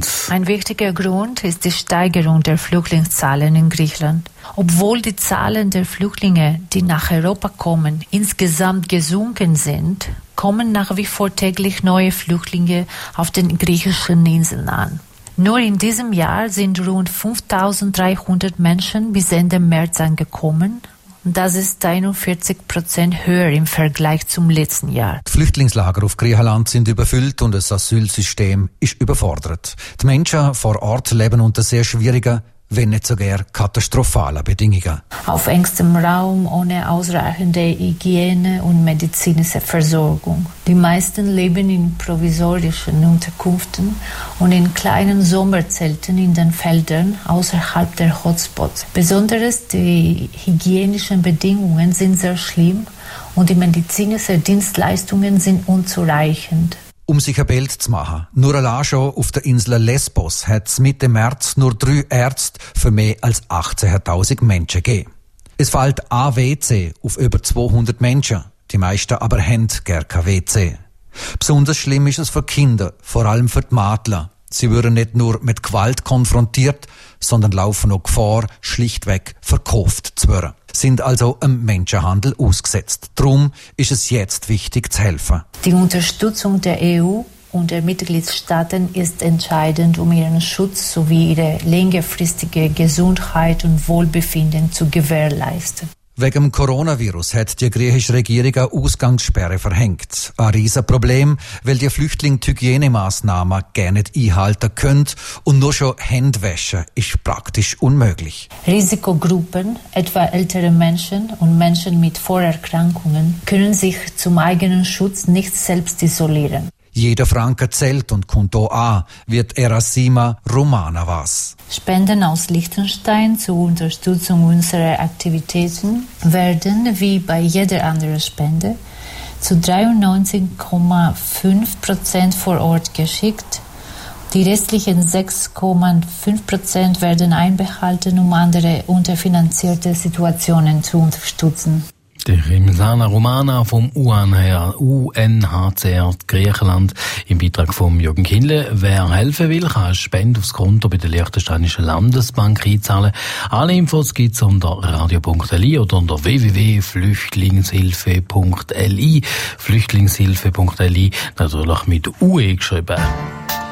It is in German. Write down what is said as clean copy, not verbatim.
Griechenland. Ein wichtiger Grund ist die Steigerung der Flüchtlingszahlen in Griechenland. Obwohl die Zahlen der Flüchtlinge, die nach Europa kommen, insgesamt gesunken sind, kommen nach wie vor täglich neue Flüchtlinge auf den griechischen Inseln an. Nur in diesem Jahr sind rund 5.300 Menschen bis Ende März angekommen. Das ist 41% höher im Vergleich zum letzten Jahr. Die Flüchtlingslager auf Griechenland sind überfüllt und das Asylsystem ist überfordert. Die Menschen vor Ort leben unter sehr schwierigen, wenn nicht sogar katastrophalen Bedingungen. Auf engstem Raum, ohne ausreichende Hygiene und medizinische Versorgung. Die meisten leben in provisorischen Unterkünften und in kleinen Sommerzelten in den Feldern außerhalb der Hotspots. Besonders die hygienischen Bedingungen sind sehr schlimm und die medizinischen Dienstleistungen sind unzureichend. Um sich ein Bild zu machen, nur allein schon auf der Insel Lesbos hat es Mitte März nur 3 Ärzte für mehr als 18.000 Menschen gegeben. Es fehlt ein WC auf über 200 Menschen, die meisten aber haben gar kein WC. Besonders schlimm ist es für Kinder, vor allem für die Mädchen. Sie würden nicht nur mit Gewalt konfrontiert, sondern laufen auch Gefahr, schlichtweg verkauft zu werden. Sind also einem Menschenhandel ausgesetzt. Darum ist es jetzt wichtig zu helfen. Die Unterstützung der EU und der Mitgliedstaaten ist entscheidend, um ihren Schutz sowie ihre längerfristige Gesundheit und Wohlbefinden zu gewährleisten. Wegen dem Coronavirus hat die griechische Regierung eine Ausgangssperre verhängt. Ein Riesenproblem, weil die Flüchtlinge die Hygienemaßnahmen gar nicht einhalten können und nur schon Hände waschen ist praktisch unmöglich. Risikogruppen, etwa ältere Menschen und Menschen mit Vorerkrankungen, können sich zum eigenen Schutz nicht selbst isolieren. Jeder Franken zählt und kommt auch an, wird Erasima Romana was. Spenden aus Liechtenstein zur Unterstützung unserer Aktivitäten werden, wie bei jeder anderen Spende, zu 93,5% vor Ort geschickt. Die restlichen 6,5% werden einbehalten, um andere unterfinanzierte Situationen zu unterstützen. Die Rimesana Romana vom UNHCR Griechenland im Beitrag von Jürgen Kindle. Wer helfen will, kann eine Spende aufs Konto bei der Liechtensteinischen Landesbank einzahlen. Alle Infos gibt's unter radio.li oder unter www.flüchtlingshilfe.li. Flüchtlingshilfe.li, natürlich mit UE geschrieben.